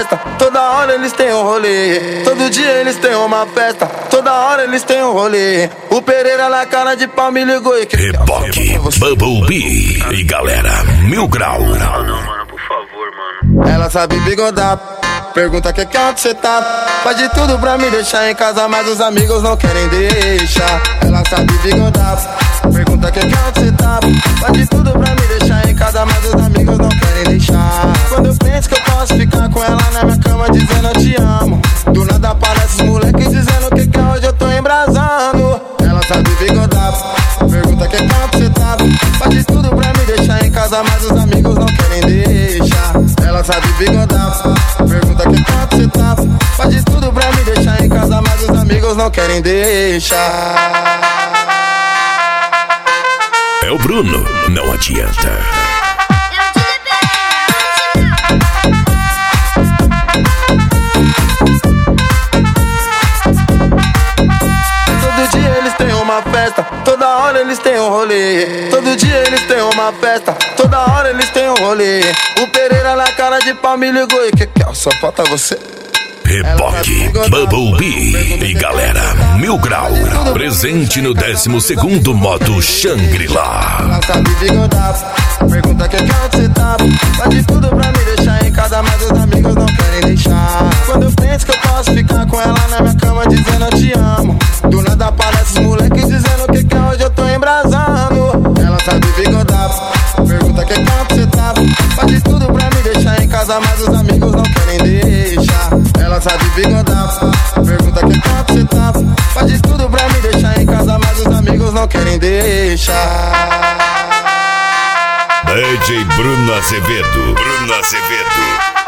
festa, toda hora eles têm um rolê. Todo dia eles têm uma festa, toda hora eles têm um rolê. O Pereira na cara de pau me ligou e que Reboque, Bumblebee e galera, Mil Grau. Não, mano, por favor, mano. Ela sabe bigodar, pergunta que onde cê tá. Faz de tudo pra me deixar em casa, mas os amigos não querem deixar. Ela sabe bigodar, pergunta que onde cê tá. Faz de tudo pra me deixar em casa, mas os amigos não querem deixar. Quando eu penso que eu posso ficar com ela na minha cama dizendo eu te amo, do nada aparece os moleques dizendo que hoje eu tô embrasando. Ela sabe bigodar, pergunta que onde cê tá. Faz de tudo pra me deixar em casa, mas os amigos não querem deixar. Ela sabe bigodar, pergunta que onde cê tá. Faz de tudo pra me deixar em casa, mas os amigos não querem deixar. É o Bruno, não adianta. Todo dia eles têm uma festa, toda hora eles têm um rolê. Todo dia eles têm uma festa, toda hora eles têm um rolê. O Pereira na cara de pau me ligou e que só falta você. Reboque, Bumblebee e galera, Mil Grau. Presente no 12º modo Shangri-La. Ela sabe bigodar, pergunta que onde cê tá. Faz de tudo pra me deixar em casa, mas os amigos não querem deixar. Quando eu penso que eu posso ficar com ela na minha cama dizendo eu te amo, do nada aparece os moleques dizendo que hoje eu tô embrasando. Ela sabe bigodar, pergunta que onde cê tá. Faz de tudo pra me deixar em casa, mas os amigos não querem deixar. Ela sabe bigodar, pergunta que onde cê tá. Faz de tudo pra me deixar em casa, mas os amigos não querem deixar. DJ Bruno Azevedo.